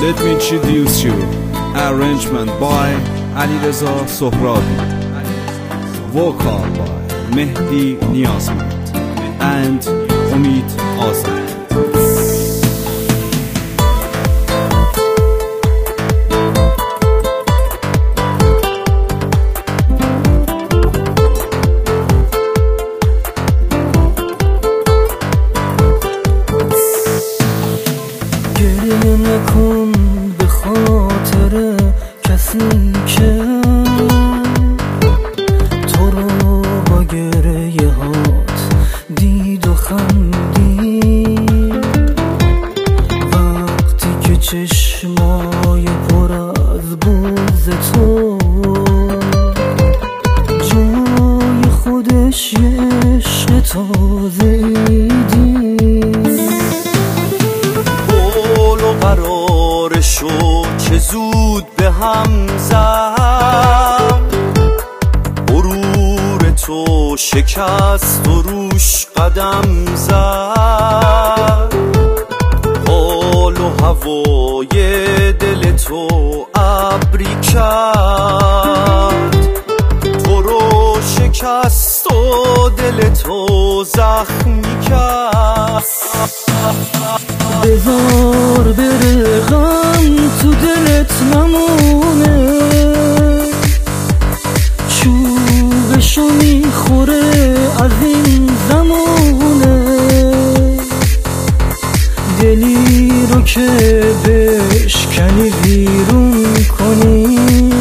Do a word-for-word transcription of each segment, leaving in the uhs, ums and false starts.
Let me introduce you. Arrangement by Alireza Sohrabi. Vocal by Mehdi Niyazmand and Umid Azad. گریه نکن به خاطر کسی که تو رو با گریه هات دید و خندید، وقتی که چشمای پر از بغض تو جای خودش یه عشق تازه دید. قرار شو که زود به هم زد، غرور تو شکست و روش قدم زد، حال و هوای دل تو ابری کرد، تو رو شکست و دل تو زخمی کرد. بذار بره غم تو دلت نمونه، چوبشو میخوره از این زمونه، دلی رو که بشکنی بیرون کنی،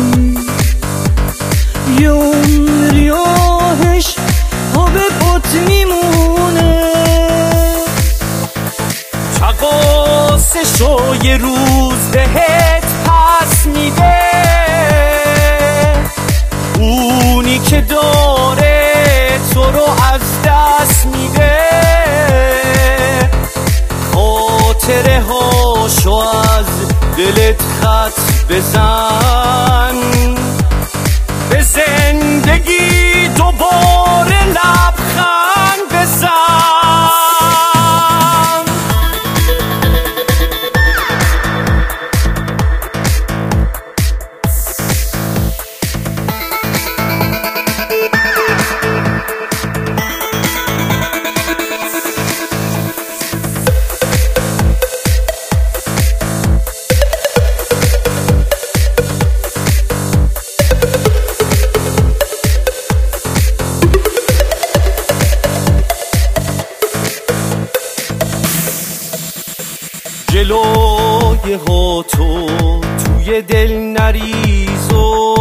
یه عمری آهش ها به پات میمونه. تقاسشو یه روز بهت پس میده، اونی که داره تو رو از دست میده، خاطره هاشو از دلت خط بزن، به زندگی دوباره لبخند بزن. جلوی ها تو توی دل نریز و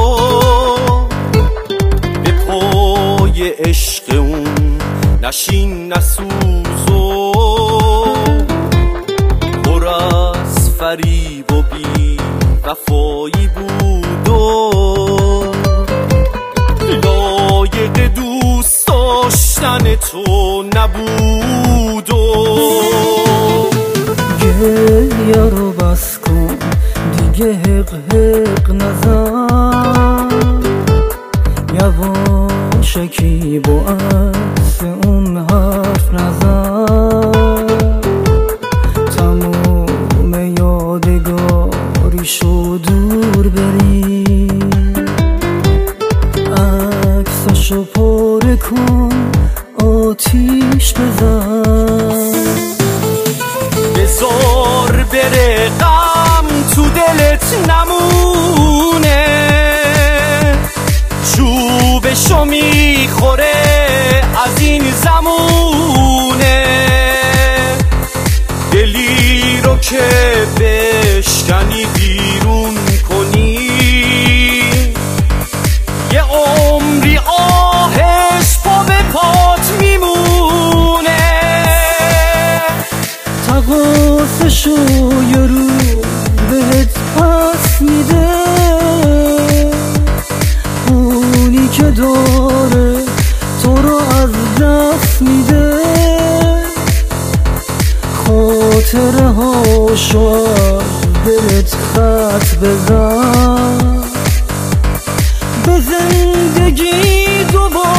به پای عشق اون نشین نسوز و پر از فریب و بی وفایی بود و لایق دوست داشتن تو نبود و گریه رو بس کن دیگه، حق حق نزن، یواشکی با عکس اون حرف نزن، تموم یادگاریشو دور بری، عکسشو پاره کن آتیش بزن. بذار بره غم تو دلت نمونه، چوبشو میخوره از این زمونه، دلی رو که بشکنی بیرون کنی، یه عمری آهش پا به پات میمونه. تقاسشو یه رو بهت پس میده، اونی که داره تو رو از دست میده، خاطره هاشو از دلت خط بزن، به زندگی دوباره